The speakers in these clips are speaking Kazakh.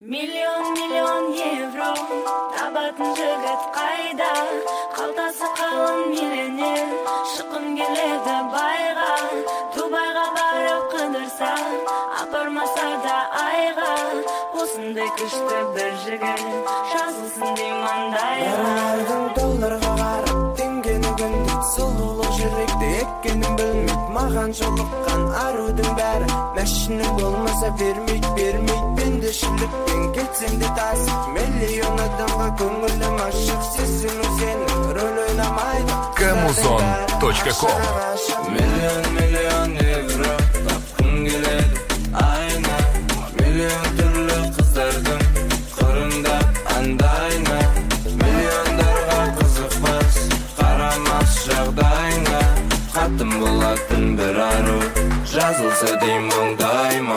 Миллион евро табатын жігіт қайда, қалтасы қалың миллионер, шыққым келеді байға, Дубайға барып қыдырса, апармаса да айға, осындай күшті бір жігіт жазылсын дей маңдайға. Долларға қарап теңгені күндік, сұлулық жүректе еккенін білмейді, маған жолыққан арудың бәрі мәшіні болмаса бермейді, пендешілікпен кетсем де тасып, миллион адамға көңілім ашық, сезіну сенің рөл ойнамайды. Camuzon.com Миллион евро тапқым келеді айна, миллион түрлі қыздардың қырындап андайна, миллиондарға қызықпас, қарамас жағдайна, қатым болатын бір ару жазылса дей маңдайма.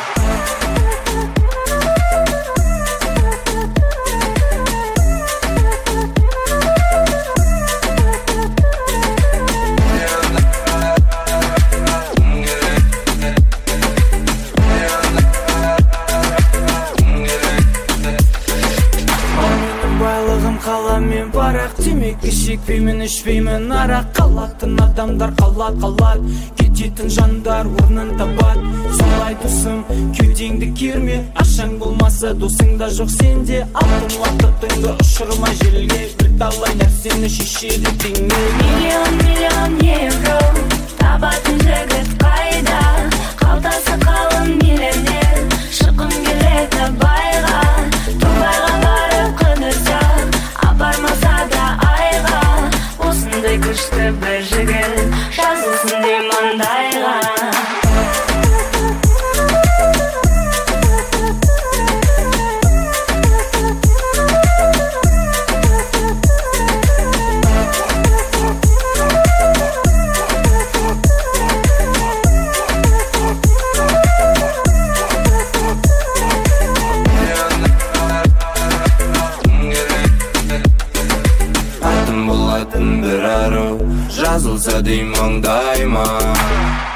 Қаламен барақ темекі шекпеймін, ішпеймін арақ, қалатын адамдар қалат кететін жандар орнын табат. Солай досым, кеудеңді керме, ашаң болмаса досыңда жоқ сенде. Алтын уақытыңды ұшырма желге, бір талай нәрсені шешеді теңге. Миллион евро табатын жігіт қайда, қалтасы қалың миллионер, шыққым келеді байға, Дубайға барып қыдырса, апармаса да айға, осындай күшті бір жігіт жазылсын дей маңдайға. Болатын бір ару жазылса дей маңдайма.